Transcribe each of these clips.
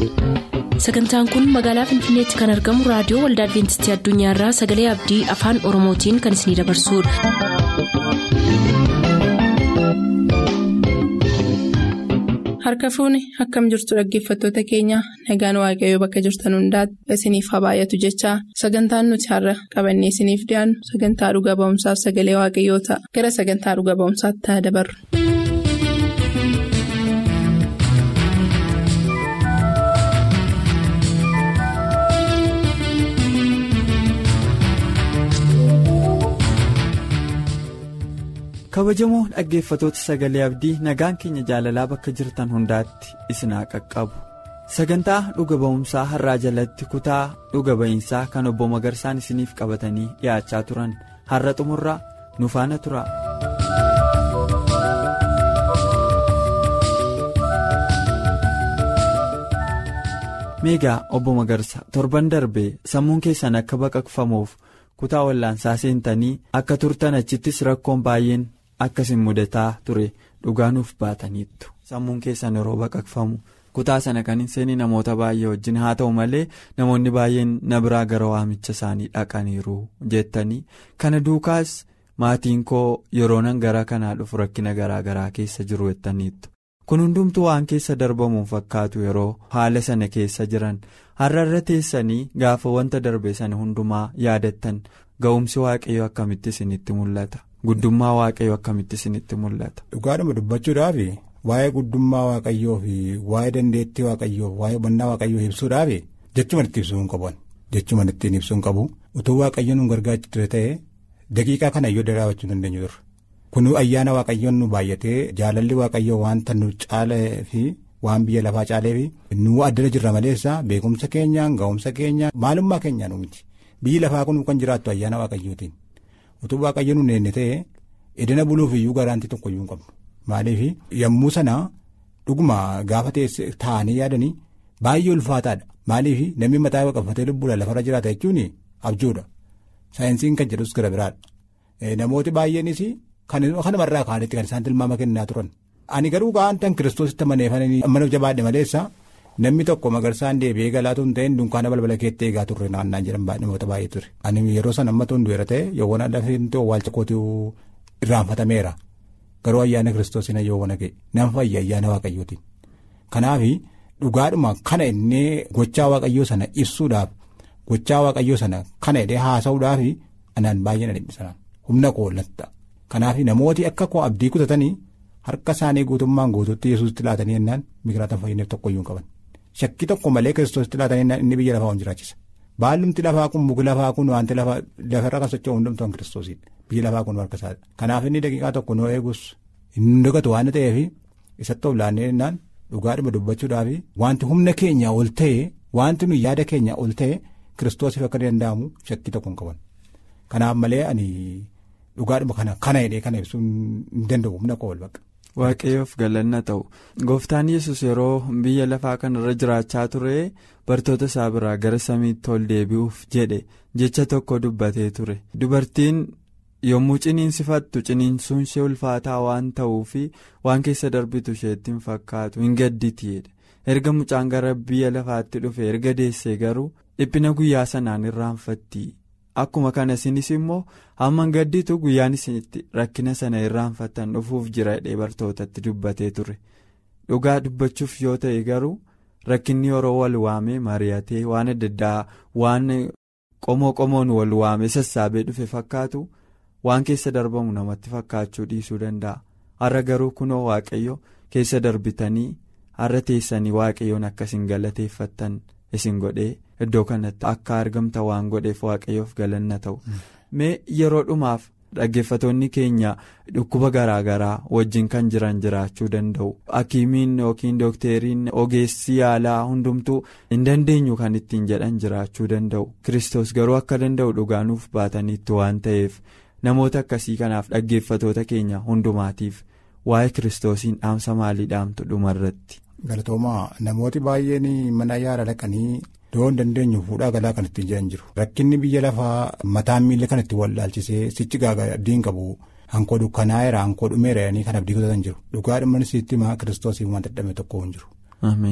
Sagantaan kun magaalaa Finfinneetti kan argamu raadiyoo Waldaa Adwiintistii Addunyaarraa Sagalee Abdii Afaan Oromootiin kan isinidabarsudha. Harka fuuni akkam jirtu dhaggeeffattoota keenya nagaan waaqayyoo bakka jirtan hundaatti isiniif haa baay'atu jechaa sagantaan nuti har'a qabannee isiniif dhiyaannu sagantaa dhuga ba'umsaaf sagalee waaqayyoo ta'a gara sagantaa dhuga ba'umsaatti haa dabarru. Kabajamoo dhaggeeffatoota sagalee abdii nagaan keenya jaalalaa bakka jirtan hundaatti isin haa qaqqabu. Sagantaa dhuga ba'umsaa har'aa jalatti kutaa dhuga ba'iinsaa kan obbo Magarsaan isiniif qabatanii dhiyaachaa turan har'a xumurraa nu faana tura. Meegaa obbo Magarsa torban darbee sammuun keessan akka baqaqfamuuf kutaa wallaansaa seentanii akka turtan achittis rakkoon baay'een akkasin mudataa ture dhugaanuuf baataniittu sammuun keessan yeroo baqaqfamu kutaa sana kan hin seeni namoota baay'ee wajjin haa ta'u malee namoonni baay'een na biraa gara waamicha isaanii dhaqaniiru jettanii kana duukaas maatiin koo yeroo nan gara kanaa dhufu rakkina garaa garaa keessa jiru jettaniittu kun hundumtuu waan keessa darbamuun fakkaatu yeroo haala sana keessa jiran har'arra teessanii gaafa wanta darbe sana hundumaa yaadattan ga'umsi waaqayyoo akkamitti isinitti mul'ata. Guddummaa waaqayyoo akkamitti isinitti mul'ata. Dhugaadhuma dubbachuudhaaf waa'ee guddummaa waaqayyoo fi waa'ee dandeettii waaqayyoo waa'ee hubannaa waaqayyoo ibsuudhaaf jechuma itti ibsuu hin qaban jechuma ittiin ibsuu hin qabu utuu waaqayyoon nu gargaaraa ture ta'e daqiiqaa kana iyyuu daraawachuu dandeenyu ture kun ayyaana waaqayyoon nu baay'atee jaalalli waaqayyoo wanta nu caalee fi waan biyya lafaa caalee fi nu addana jirra maleessa beekumsa keenyaan ga'umsa keenyaan maalummaa keenyaan miti biyyi lafaa kun kan jiraattu ayyaana waaqayyootiin. Utuu waaqayyoon nu neenne ta'e edana buluuf iyyuu garaantii tokko iyyuu hin qabnu maaliif yommuu sana dhuguma gaafa taa'anii yaadanii baay'ee ulfaataadha maaliif namni mataa qabatee lubbuudhaan lafarra jiraata jechuun abjuudha saayinsiin kan jedhus gara biraadha namooti baay'eenis kanumarraa kaanitti kan isaan tilmaama kennaa turan ani garuu gaantan kiristoositti amaneefanii mana jabaadhe maleessa. Namni tokko Magarsaan deebi'ee galaatu hin ta'in dunkaana balbala keetti eegaa turre naannaa jedhan namoota baay'ee ture. Ani yeroo sana amma tuun du'eera ta'e yoowwan adda fe'inti owwaalcha kootii irraanfatameera. Garuu ayyaana kiristoosiin yoowwan haqee nama fayya ayyaana waaqayyootiin. Kanaaf dhugaadhuma kana innee gochaa waaqayyoo sana ibsuudhaaf gochaa waaqayyoo sana kana hidhee haasa'uudhaaf anaan baay'ee na dhimmisanaan humna koollatta. Kanaaf namooti akka koo abdii kutatanii harka isaanii guutummaan guutuutti yesuusitti laatanii jennaan migraatan fayyinneef tokkoyyuu hin qaban. Shakkii tokko malee kiristoositti laatanii inni biyya lafaa jiraachisa. Baallumti lafaa kun muki lafaa kun wanti lafarra kan socho'u hundumtuu kiristoosidha. Biyya lafaa kun harka isaadha. Kanaaf inni daqiiqaa tokko noo eegus inni dagatu waan ta'eef isatti of laannee jennaan dhugaadhuma dubbachuudhaaf wanti humna keenyaa ol ta'e wanti nuyi yaada keenyaa ol ta'e kiristoosiif akka danda'amu shakkii tokko hin qaban. Kanaaf malee ani dhugaadhuma kana hidhee kana ibsuu hin danda'u humna koo ol baqa. Waaqayyoof galanna ta'u gooftaan yesus yeroo biyya lafaa kanarra jiraachaa ture bartoota isaa biraa gara samiitti ol deebi'uuf jedhe jecha tokko dubbatee ture dubartiin yommuu ciniinsifattu ciniinsuun ishee ulfaataa waan ta'uufi waan keessa darbitu isheetti hin fakkaatu hin gadditi jedhe erga mucaan gara biyya lafaatti dhufe erga deessee garuu dhiphina guyyaa sanaan irraanfatti. Akkuma kana isinis immoo hamma gadditu guyyaan isinitti rakkina sana irraanfattan dhufuuf jira jedhee bartootatti dubbatee ture dhugaa dubbachuuf yoo ta'e garuu rakkinni yeroo wal waamee mari'atee waan adda addaa waan qomoon wal waamee sassaabee dhufe fakkaatu waan keessa darbamu namatti fakkaachuu dhiisuu danda'a har'a garuu kunoo waaqayyo keessa darbitanii har'a teessanii waaqayyoon akkasiin galateeffattan isin godhee. Iddoo kanatti akka argamta waan godheef waaqayyoof galanna ta'u. Mee yeroo dhumaaf dhaggeeffatoonni keenya dhukkuba garaa garaa wajjin kan jiran jiraachuu danda'u. Hakiimiin yookiin dookteriin ogeessi yaalaa hundumtuu hin dandeenyu kan ittiin jedhan jiraachuu danda'u. Kiristoos garuu akka danda'u dhugaanuuf baataniitti waan ta'eef namoota akkasii kanaaf dhaggeeffatoota keenya hundumaatiif waa'ee Kiristoosiin dhaamsa maalii dhaamtu dhumarratti. Galatoomaa namooti baay'een mana yaala dhaqanii. Doon dandeenyu fuudhaa galaa kan ittiin jiran jiru. Rakkinni biyya lafaa mataan miila kan itti wal dhaalchisee sichi gaagaa abdiin qabu hankoo dukkanaa'eera hankoo dhumeera yaanii kan abdii kutatan jiru. Dhugaadhumaan sitti maa kiristoosiif waan dadhabame tokko hin jiru.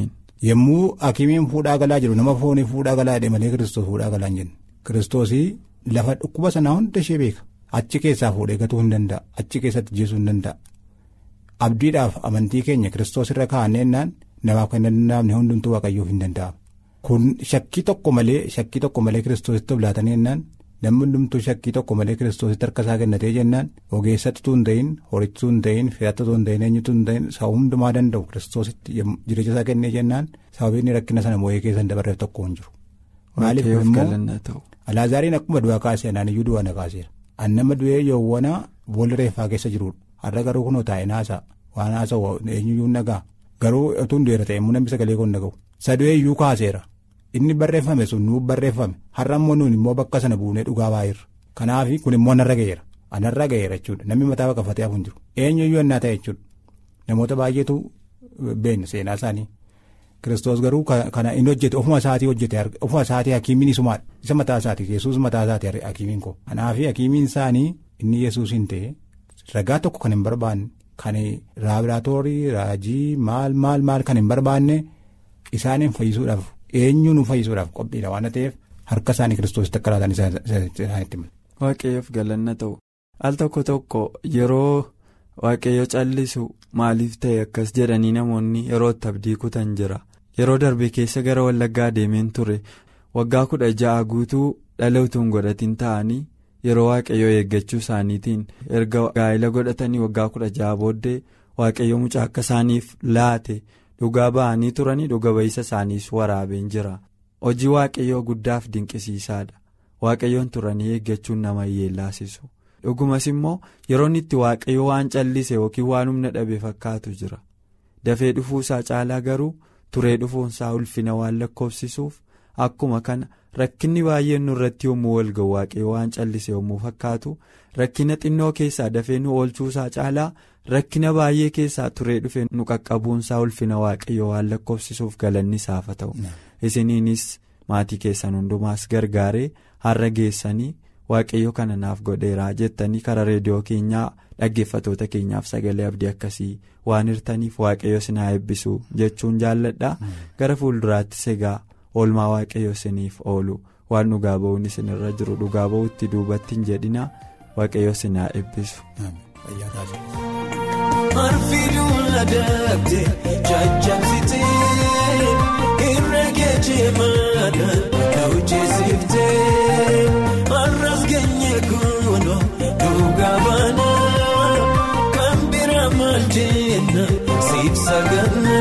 Yommuu hakiimiin fuudhaa galaa jiru nama foonii fuudhaa galaa jedhe malee Kiristoos fuudhaa galaa hin jennu. Kiristoosii lafa dhukkuba sanaa hunda ishee beeka. Achi keessaa fuudhee gatuu hin danda'a. Achi keessatti jeesuu hin danda'a. Abdiidhaaf amantii keenya Kiristoos irra kaa'anneennaan namaaf kan hin danda'amne hundumtuu waaqayyoof hin danda'amu. Kun shakkii tokko malee Kiristoositti oblaataneennaan namni hundumtuu shakkii tokko malee Kiristoositti harka isaa kennatee jennaan ogeessatu hin ta'in horichuu hin ta'in filatatu hin ta'in eenyutu hin ta'in isaa hundumaa danda'u Kiristoositti jireenya isaa kennee jennaan sababiin rakkina sana moo'ee keessa hin dabarreef tokko hin jiru. Maaliif immoo Alaazaariin akkuma du'aa kaasee anaaniyyuu du'aa na kaaseera. Annama du'ee yoowwana boolla reeffaa keessa jirudha. Har'a garuu kunoo taa'ee naasaa waan haasa'u eenyuyyuu nagaa garuu utuu hin du'eera ta'e immoo namni sagalee kun naga'u. Sadu'ee iyyuu kaaseera. Inni barreeffame sun nuuf barreeffame har'a immoo nuun immoo bakka sana buunee dhugaa baay'eerra. Kanaaf kun immoo anarra ga'eera jechuudha. Namni mataa baqafatee hafu hin jiru. Eenyuyyuu annaa ta'e jechuudha. Namoota baay'eetu beekna seenaa isaanii. Kiristoos garuu kana inni hojjete ofuma isaatii hakiimiin isumaadha. Isa mataa isaati Yesuus mataa isaati hakiimiin koo. Kanaaf hakiimiin isaanii inni Yesuus hin ta'e ragaa tokko kan hin barbaanne kan laaboraatoorii raajii maal kan hin barbaanne isaaniin fayyisuudhaaf eenyuun fayyisuudhaaf qophiidha waan ta'eef harka isaanii Kiristoositti akka laatan isaanitti mala. Waaqayyoof galanna ta'u al tokko yeroo waaqayyo callisu maaliif ta'e akkas jedhanii namoonni yeroo abdii kutan jira. Yeroo darbe keessa gara Wallaggaa deemeen ture waggaa 16 guutuu dhala utuu hin godhatin ta'anii yeroo waaqayyoo eeggachuu isaaniitiin erga gaa'ela godhatanii waggaa 16 booddee waaqayyo mucaa akka isaaniif laate dhugaa ba'anii turanii dhuga ba'iisa isaaniis waraabeen jira. Hojii waaqayyoo guddaaf dinqisiisaadha. Waaqayyoon turanii eeggachuun nama yeellaasisu. Dhugumas immoo yeroon itti waaqayyo waan callise yookiin waan humna dhabe fakkaatu jira. Dafee dhufuusaa caalaa garuu turee dhufuunsaa ulfina waan lakkoofsisuuf akkuma kana rakkinni baay'een nurratti yommuu wal ga'u waaqayyo waan callise yommuu fakkaatu rakkina xinnoo keessaa dafee nu oolchuusaa caalaa rakkina baay'ee keessaa turee dhufe nu qaqqabuunsaa ulfina waaqayyo waan lakkoofsisuuf galanni isaaf haa ta'u. Isiniinis maatii keessan hundumaas gargaaree har'a geessanii waaqayyo kana naaf godheeraa jettanii karaa reediyoo keenyaa dhaggeeffatoota keenyaaf sagalee abdii akkasii waan hirtaniif waaqayyo sinaa eebbisu jechuun jaalladha. Gara fuulduraattis egaa oolmaa waaqayyo isiniif oolu waan dhugaa ba'uun isinirra jiru dhugaa ba'uutti duubatti hin jedhina waaqayyo sinaa eebbisu. Arras geenye kuno dhugaa baana kan bira maal jenna siif saganna.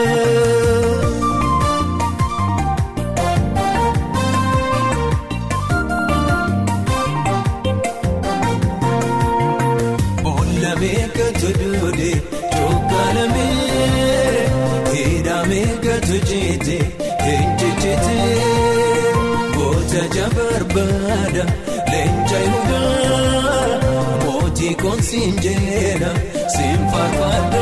Boolla meeqatu duudee chokkaalamee hidhaa meeqatu jeete eenjejjete. Jabarbaada leenca yuudaa mootii koonsiin jeena siin farfaadha.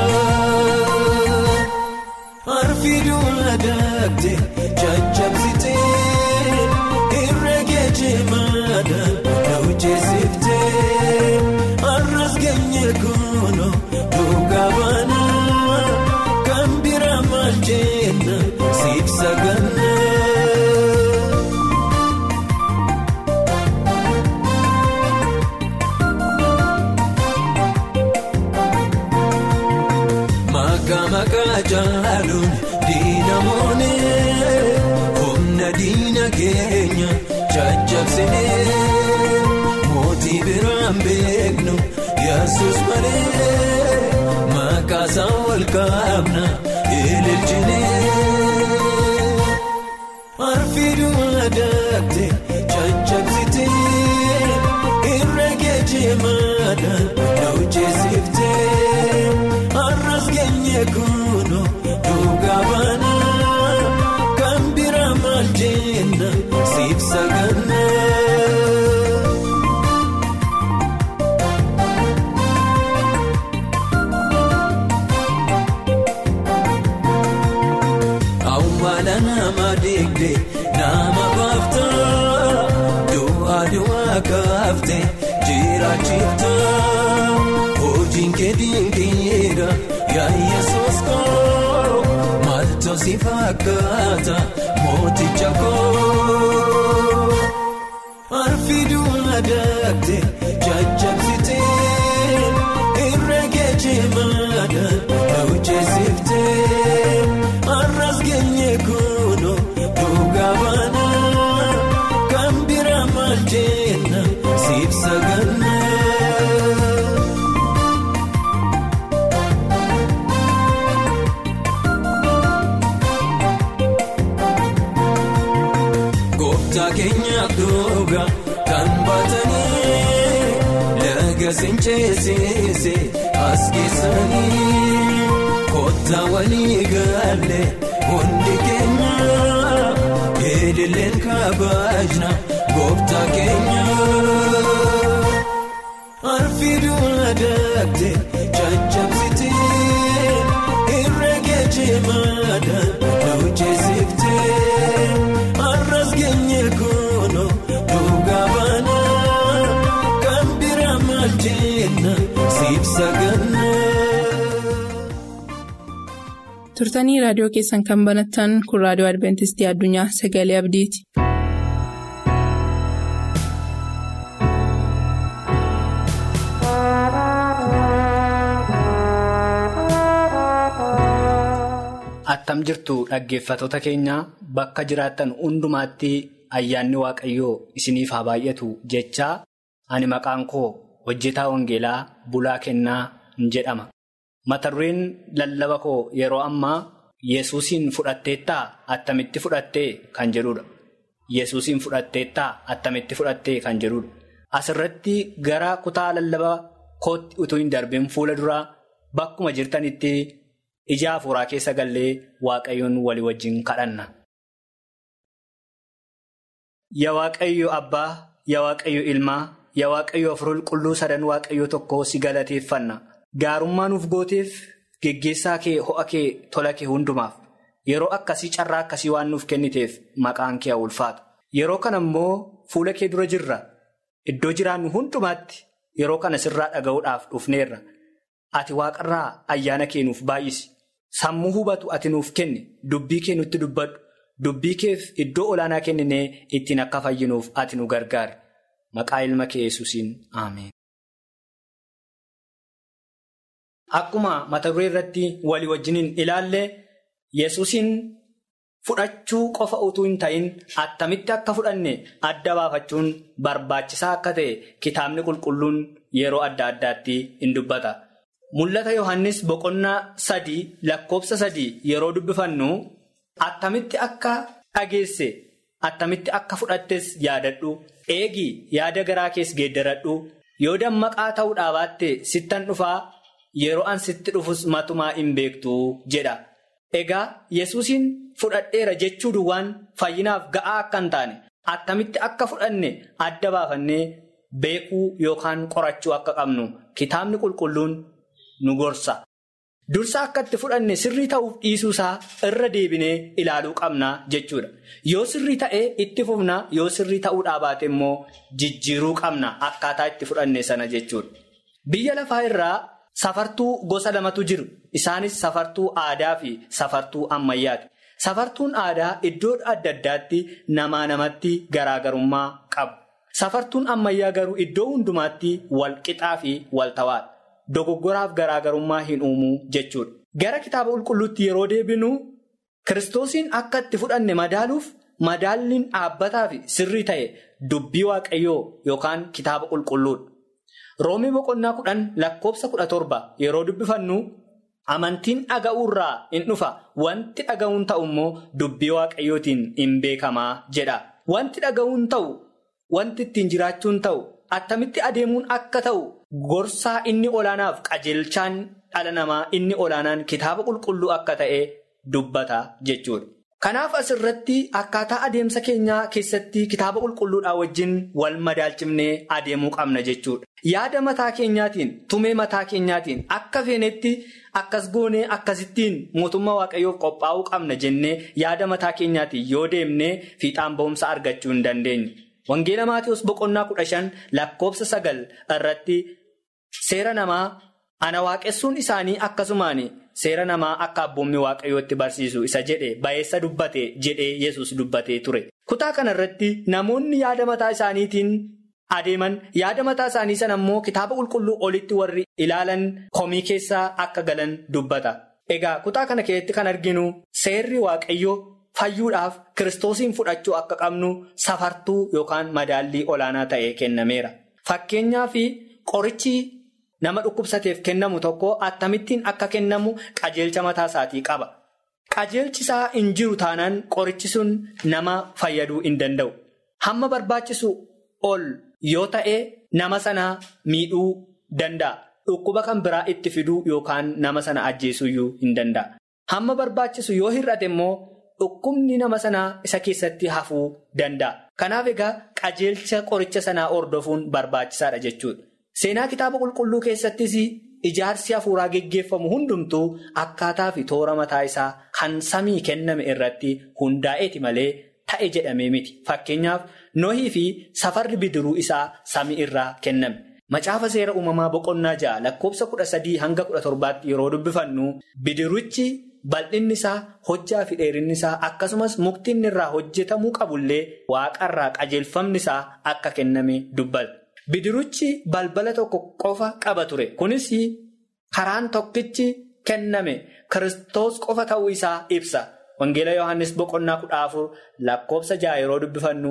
Arfiiduu adaagte jajjabsitee irra geejimaadha hojjeesiftee arras geenye kuno dhugaa baana kan bira maal jenna siif saganna. Jaaluun diina moonee humna diina keenya jajjabsinee mootii biraan beeknu Yesuus malee maqaasaa wal kaabna ililchinee. Arfiiduu adaagte jajjabsitee irra geejimaadha hojjeesiftee arras geenye kuno dhugaa baana kan bira maal jenna siif saganna. Awwaala nama deegde nama baafta du'aa kaafte jiraachifta hojiin kee dinqiidha yaa Yesuus koo maaltu maaltu si fakkaata mooticha koo arfiduu madaate jajjabsite irra geejjibaadha hojjeessifte arras geenye kuno dhugaa baana kan bira maal jenna siif saganna. Keenyaaf dhugaa kan baatanii laga sincheessise as keessanii kottaa walii galee hundi keenya eedileen kabaajna gooftaa keenya arfiduu madaate jajjabsite irra geejjibaadha hojjeessifte. Geenye kuno dhugaa baana kan bira maal jenna siif saganna. Turtanii raadiyoo keessan kan banattan kun raadiyoo Adventistii Addunyaa Sagalee Abdiiti. Attam jirtu dhaggeeffattoota keenya bakka jiraattan hundumaatti ayyaanni waaqayyoo isiniif haa baay'atu jechaa ani maqaan koo hojjetaa wangeelaa bulaa kennaa hin jedhama. Mata dureen lallaba koo yeroo ammaa Yesuusiin fudhatteettaa attamitti fudhattee kan jedhudha. Yesuusiin fudhatteettaa attamitti fudhattee kan jedhudha. Asirratti gara kutaa lallaba kootti utuu hin darbin fuula duraa bakkuma jirtanitti. Ija hafuuraa keessa gallee waaqayyoon walii wajjin kadhanna. Yaa Waaqayyo Abbaa, yaa Waaqayyo Ilmaa, yaa Waaqayyo Hafuura Qulqulluu sadan Waaqayyo tokko si galateeffanna. Gaarummaa nuuf gooteef geggeessaa kee, ho'a kee, tola kee hundumaaf yeroo akkasii carraa akkasii waan nuuf kenniteef maqaan kee ulfaata. Yeroo kana immoo fuula kee dura jirra. Iddoo jiraannu hundumaatti yeroo kana sirraa dhaga'uudhaaf dhufneerra. Ati waaqarraa ayyaana kee nuuf baay'isi. Sammuu hubatu ati nuuf kenni. Dubbii kee nutti dubbadhu. Dubbii keef iddoo olaanaa kenninee ittiin akka fayyinuuf ati nu gargaari. Maqaa ilma kee Yesuusiin Ameen. Akkuma mata duree irratti walii wajjiniin ilaalle Yesuusiin fudhachuu qofa utuu hin ta'in attamitti akka fudhanne adda baafachuun barbaachisaa akka ta'e kitaabni qulqulluun yeroo adda addaatti hin dubbata. Mul'ata Yohaannis boqonnaa 3:3 yeroo dubbifannu attamitti akka dhageesse attamitti akka fudhattes yaadadhu eegi yaada garaa kees geeddaradhu yoo dammaqaa ta'uudhaa baatte sittan dhufaa yeroo an sitti dhufus matumaa hin beektu jedha. Egaa Yesuusiin fudhadheera jechuu duwwaan fayyinaaf ga'aa akka hin taane attamitti akka fudhanne adda baafannee beekuu yookaan qorachuu akka qabnu kitaabni qulqulluun nu gorsa. Dursa akka itti fudhanne sirrii ta'uuf dhiisuusaa irra deebinee ilaaluu qabna jechuudha. Yoo sirrii ta'ee itti fufna yoo sirrii ta'uudhaa baate immoo jijjiiruu qabna akkaataa itti fudhanne sana jechuudha. Biyya lafaa irraa safartuu gosa lamatu jiru. Isaanis safartuu aadaa fi safartuu ammayyaati. Safartuun aadaa iddoo adda addaatti namaa namatti garaagarummaa qabu. Safartuun ammayyaa garuu iddoo hundumaatti wal qixaa fi wal tawaadha. Dogoggoraaf garaagarummaa hin uumuu jechuudha. Gara kitaaba qulqulluutti yeroo deebinu Kiristoosiin akka itti fudhanne madaaluuf madaalliin dhaabbataa fi sirrii ta'e dubbii waaqayyoo yookaan kitaaba qulqulluudha. Roomii boqonnaa 10:17 yeroo dubbifannu amantiin dhaga'uurraa hin dhufa wanti dhaga'uun ta'u immoo dubbii waaqayyootiin hin beekamaa jedha. Wanti dhaga'uun ta'u wanti ittiin jiraachuun ta'u attamitti adeemuun akka ta'u gorsaa inni olaanaaf qajeelchaan dhala namaa inni olaanaan kitaaba qulqulluu akka ta'e dubbata jechuudha. Kanaaf asirratti akkaataa adeemsa keenyaa keessatti kitaaba qulqulluudhaa wajjin wal madaalchifnee adeemuu qabna jechuudha. Yaada mataa keenyaatiin tumee mataa keenyaatiin akka feenetti akkas goonee akkasittiin mootummaa waaqayyoof qophaa'uu qabna jennee yaada mataa keenyaatiin yoo deemnee fiixaan ba'umsa argachuu hin dandeenye. Wangeela Maatiyos boqonnaa 15:9 irratti seera namaa ana waaqessuun isaanii akkasumaan seera namaa akka abboommi waaqayyootti barsiisu isa jedhe ba'eessa dubbate jedhee Yesuus dubbatee ture. Kutaa kanarratti namoonni yaada mataa isaaniitiin adeeman yaada mataa isaanii sana immoo kitaaba qulqulluu olitti warri ilaalan komii keessaa akka galan dubbata. Egaa kutaa kana keessatti kan arginu seerri waaqayyoo fayyuudhaaf kiristoosiin fudhachuu akka qabnu safartuu yookaan madaallii olaanaa ta'ee kennameera. Fakkeenyaaf qorichi nama dhukkubsateef kennamu tokko attamittiin akka kennamu qajeelcha mataa isaatii qaba. Qajeelchi isaa hin jiru taanaan qorichi sun nama fayyaduu hin danda'u. Hamma barbaachisu ol yoo ta'e nama sana miidhuu danda'a. Dhukkuba kan biraa itti fiduu yookaan nama sana ajjeesuyyuu hin danda'a. Hamma barbaachisu yoo hir'ate immoo dhukkubni nama sanaa isa keessatti hafuu danda'a. Kanaaf egaa qajeelcha qoricha sanaa hordofuun barbaachisaadha jechuudha. Seenaa kitaaba qulqulluu keessattis ijaarsi hafuuraa geggeeffamu hundumtuu akkaataa fi toora mataa isaa kan samii kenname irratti hundaa'eeti malee ta'e jedhamee miti. Fakkeenyaaf Nohii fi safarri bidiruu isaa samii irraa kenname. Macaafa seera uumamaa boqonnaa 6 lakkoofsa 13 hanga 17 yeroo dubbifannu bidiruchi bal'inni isaa hojjaa fi dheerinni isaa akkasumas muktiin irraa hojjetamuu qabullee waaqarraa qajeelfamni isaa akka kenname dubbata. Bidiruchi balbala tokko qofa qaba ture. Kunis karaan tokkichi kenname Kiristoos qofa ta'uu isaa ibsa. Wangeela Yohaannis boqonnaa 14 lakkoofsa 6 yeroo dubbifannu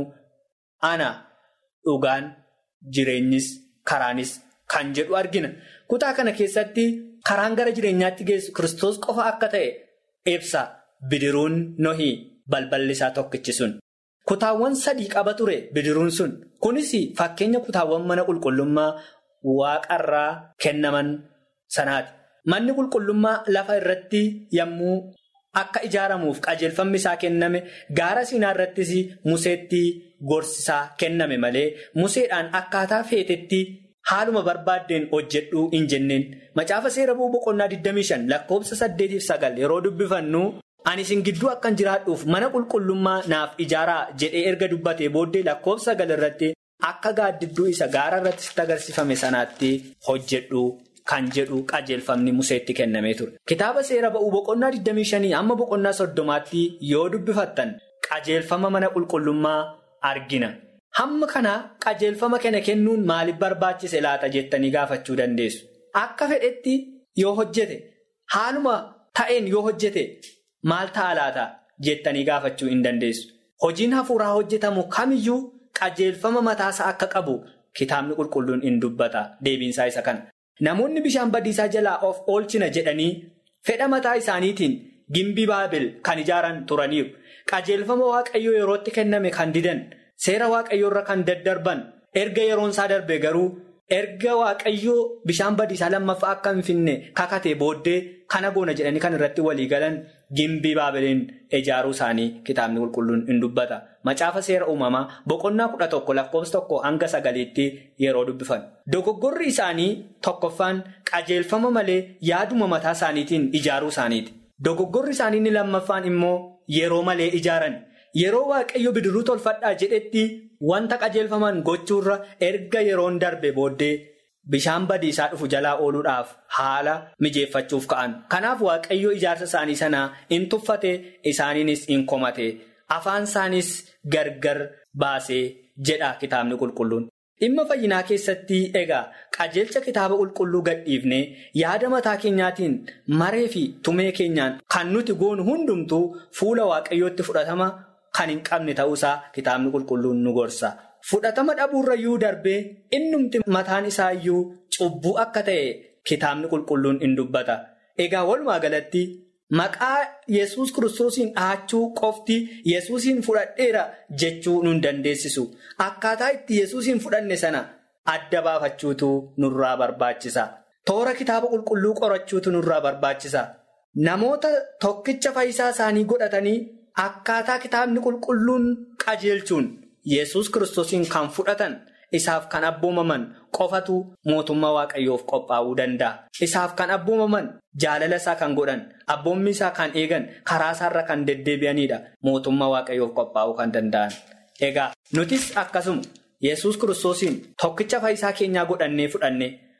ana dhugaan jireenyis karaanis kan jedhu argina. Kutaa kana keessatti karaan gara jireenyaatti geessu Kiristoos qofa akka ta'e ibsa. Bidiruun Nohii balballi isaa tokkichi sun. Kutaawwan 3 qaba ture bidiruun sun. Kunis fakkeenya kutaawwan mana qulqullummaa waaqarraa kennaman sanaati. Manni qulqullummaa lafa irratti yommuu akka ijaaramuuf qajeelfamni isaa kenname gaara Siinaa irrattis Museetti gorsisaa kenname malee Museedhaan akkaataa feetetti haaluma barbaaddeen hojjedhuu hin jenneen. Macaafa seera boqonnaa 25 lakkoofsa 8-9 yeroo dubbifannu ani isin gidduu akkan jiraadhuuf mana qulqullummaa naaf ijaaraa jedhee erga dubbatee booddee lakkoofsa 9 irratti akka gaaddidduu isa gaara irratti sitti agarsiifame sanaatti hojjedhu kan jedhu qajeelfamni Museetti kennamee ture. Kitaaba seera ba'uu boqonnaa 25 amma boqonnaa 30tti yoo dubbifattan qajeelfama mana qulqullummaa argina. Hamma kana qajeelfama kana kennuun maaliif barbaachise laata jettanii gaafachuu dandeessu. Akka fedhetti yoo hojjete haaluma ta'een yoo hojjete maal ta'a laata jettanii gaafachuu hin dandeessu. Hojiin hafuuraa hojjetamu kamiyyuu qajeelfama mataasaa akka qabu kitaabni qulqulluun hin dubbata. Deebiinsaa isa kana. Namoonni bishaan badiisaa jalaa of oolchina jedhanii fedha mataa isaaniitiin gimbii Baabel kan ijaaran turaniiru. Qajeelfama waaqayyoo yerootti kenname kan didan, seera waaqayyoo irra kan daddarban, erga yeroon isaa darbe garuu erga waaqayyoo bishaan badiisaa lammaffaa akka hin finne kakatee booddee kana goona jedhanii kan irratti walii galan gimbii Baabeliin ijaaruu isaanii kitaabni qulqulluun hin dubbata. Macaafa seera uumamaa boqonnaa 11 lakkoofsa 1 hanga 9tti yeroo dubbifan. Dogoggorri isaanii tokkoffaan qajeelfama malee yaaduma mataa isaaniitiin ijaaruu isaaniiti. Dogoggorri isaanii inni lammaffaan immoo yeroo malee ijaaran. Yeroo waaqayyo bidiruu tolfadhaa jedhetti wanta qajeelfaman gochuurra erga yeroon darbe booddee bishaan badiisaa dhufu jalaa ooluudhaaf haala mijeeffachuuf ka'an. Kanaaf waaqayyo ijaarsa isaanii sanaa in tuffate isaaniinis in komate. Afaan isaanis gargar baasee jedha kitaabni qulqulluun. Dhimma fayyinaa keessatti egaa qajeelcha kitaaba qulqulluu gadhiifnee yaada mataa keenyaatiin maree fi tumee keenyaan kan nuti goonu hundumtuu fuula waaqayyootti fudhatama kan hin qabne ta'uusaa kitaabni qulqulluun nu gorsa. Fudhatama dhabuurrayyuu darbee innumti mataan isaayyuu cubbuu akka ta'e kitaabni qulqulluun hin dubbata. Egaa walumaa galatti maqaa Yesuus Kiristoosiin dhahachuu qofti Yesuusiin fudhadheera jechuu nun dandeessisu. Akkaataa itti Yesuusiin fudhanne sana adda baafachuutu nurraa barbaachisa. Toora kitaaba qulqulluu qorachuutu nurraa barbaachisa. Namoota tokkicha fayyisaa isaanii godhatanii akkaataa kitaabni qulqulluun qajeelchuun Yesuus Kiristoosiin kan fudhatan isaaf kan abboomaman qofatu mootummaa waaqayyoof qophaa'uu danda'a. Isaaf kan abboomaman jaalala isaa kan godhan, abboommi isaa kan eegan, karaa isaarra kan deddeebi'anidha mootummaa waaqayyoof qophaa'uu kan danda'an. Egaa nutis akkasuma Yesuus Kiristoosiin tokkicha fayyisaa keenyaa godhannee fudhanne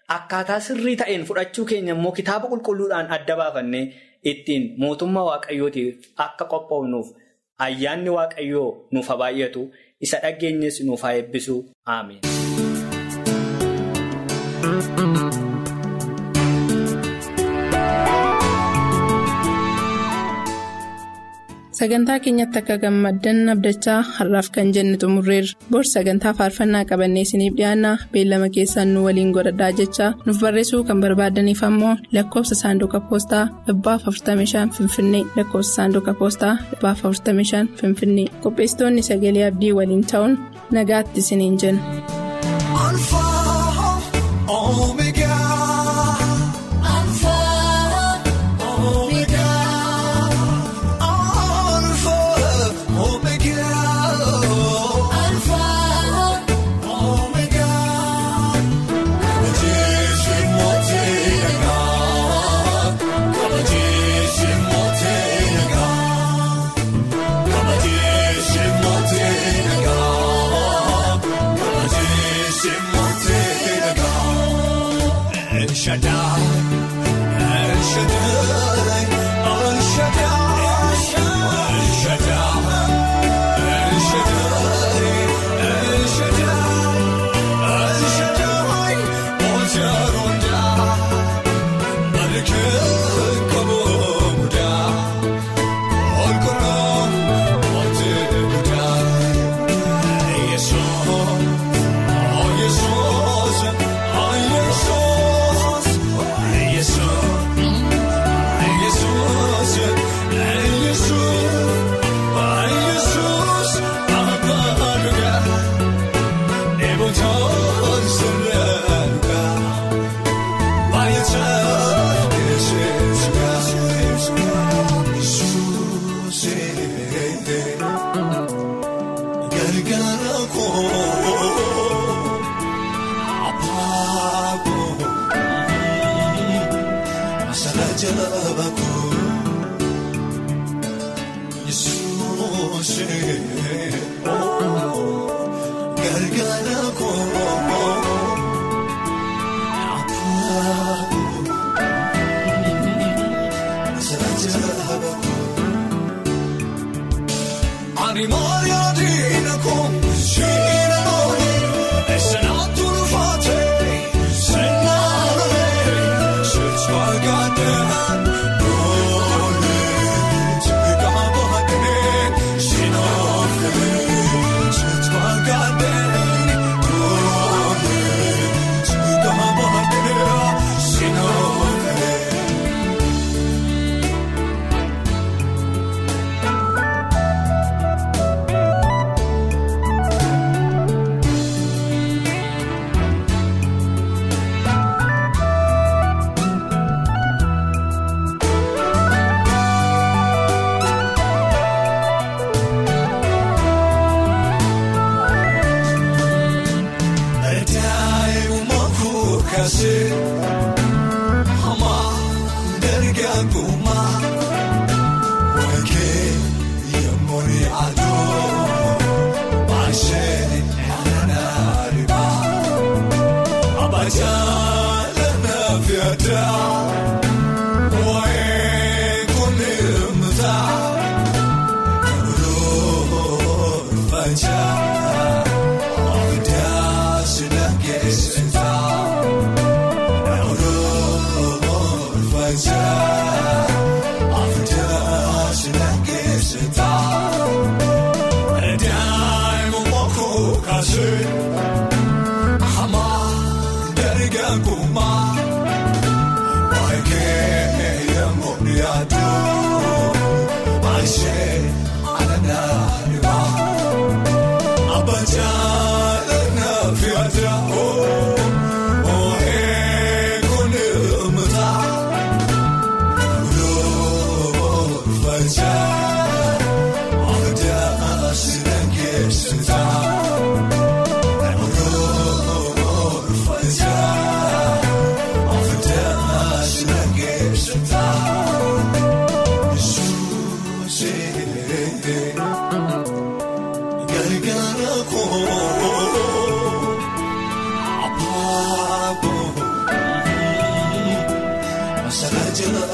akkaataa sirrii ta'een fudhachuu keenya immoo kitaaba qulqulluudhaan adda baafannee ittiin mootummaa waaqayyootiif akka qophoofnuuf ayyaanni waaqayyoo nuuf haa baay'atu isa dhageenyes nuuf haa eebbisu. Ameen. Sagantaa keenyatti akka gammaddan abdachaa har'aaf kan jenne xumurreerra. Bor sagantaa faarfannaa qabannee isiniif dhiyaanna beellama keessaan nu waliin godhadhaa jechaa nuuf barreessuu kan barbaadaniif ammoo lakkoofsa saanduqa poostaa 45 Finfinnee lakkoofsa saanduqa poostaa 45 Finfinnee qopheessitoonni sagalee abdii waliin ta'uun nagaatti isiniin jenna. Gargaara koo.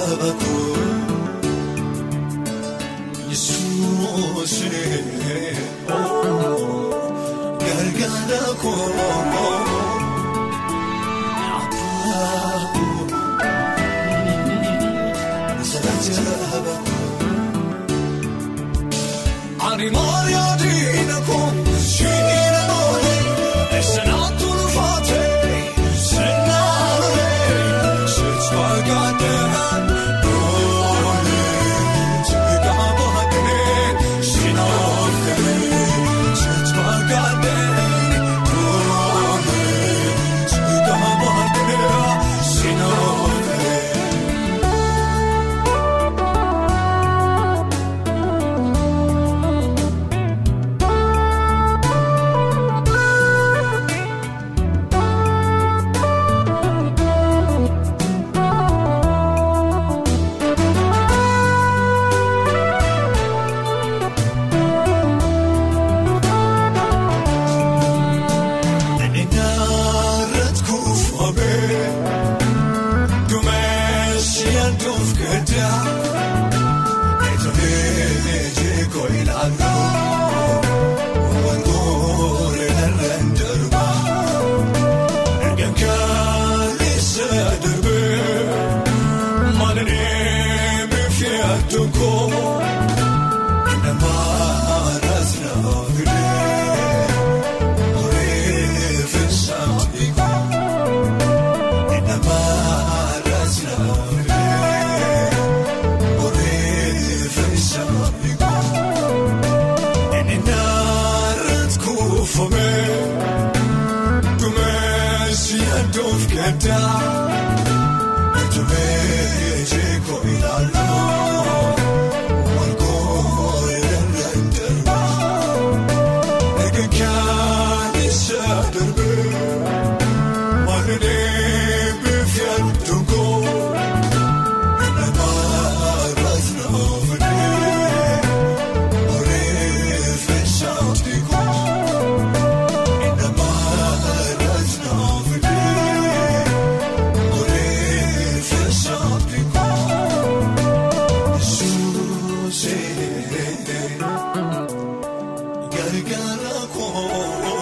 Gargaara koo.